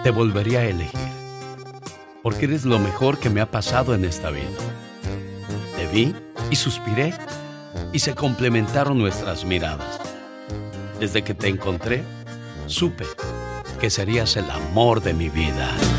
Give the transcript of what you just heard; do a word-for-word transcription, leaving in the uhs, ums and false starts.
te volvería a elegir, porque eres lo mejor que me ha pasado en esta vida. Te vi y suspiré y se complementaron nuestras miradas. Desde que te encontré, supe que serías el amor de mi vida.